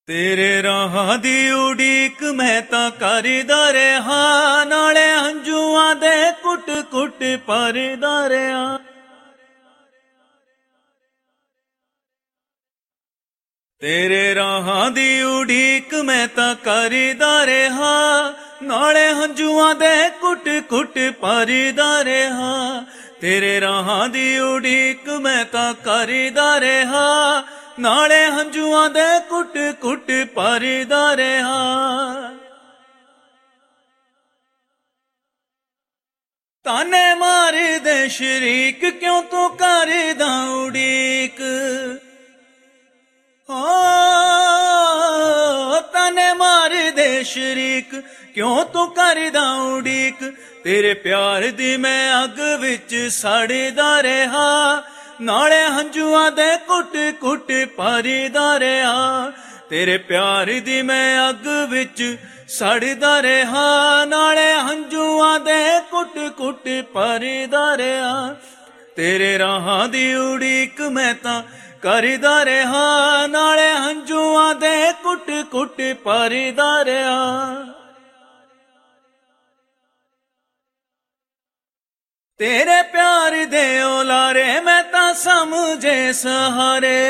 तेरे राहां दी उड़ीक मैं तां करदा रहा, नाले हंझूआं दे कुट कुट भरदा रहा। तेरे राहां दी उड़ीक मैं तां करदा रहा, नाले हंझूआं दे कुट कुट भरदा रहा। तेरे राहां दी उड़ीक मैं तां करदा रहा, नाले हंझूआं दे कुट कुट भरदा रहा। ताने मार दे शरीक क्यों तू करदा उड़ीक, ताने मार दे शरीक क्यों तू करदा उड़ीक। तेरे प्यार दी मैं अग विच सड़दा रहा, नाले हंझूआं दे कुट कुट भरदा रहा। तेरे प्यार दी मैं अग विच सड़दा रहा, नाले हंझूआं दे कुट कुट भरदा रहा। तेरे राहां दी उड़ीक मैं तां करदा रहा, नाले हंझूआं दे कुट कुट भरदा रहा। तेरे प्यार दे ओलारे मैं तां समझे सहारे,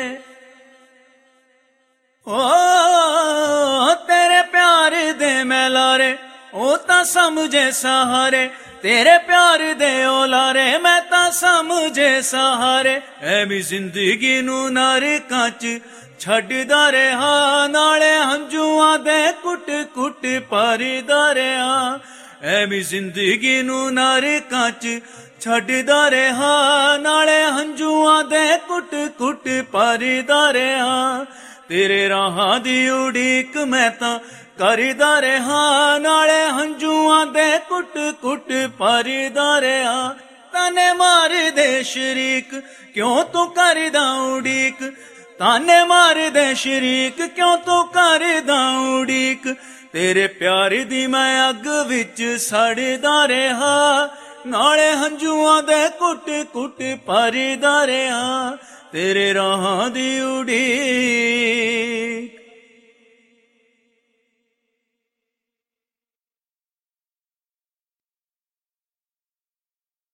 तेरे प्यार दे मैं लारे ओ तां समझे सहारे। तेरे प्यार दे ओलारे मैं तां समझे सहारे। ऐवी जिंदगी नू नरकां च छड्डदा रहा, नाले हंझूआं दे कुट कुट भरदा रहा। ऐवी जिंदगी नू नरकां च छड्डदा रहा, नाले हंझूआं दे कुट कुट भरदा रहा। तेरे राहां दी उड़ीक मैं तां करदा रहा, नाले हंझूआं दे कुट कुट भरदा रहा। ताने मार दे शरीक क्यों तू करदा उड़ीक, ताने मार दे शरीक क्यों तू करदा उड़ीक। तेरे प्यार दी मैं अग विच सड़दा रहा, नाले हंझूआं दे कुट कुट भरदा रहा। तेरे राहां दी उड़ीक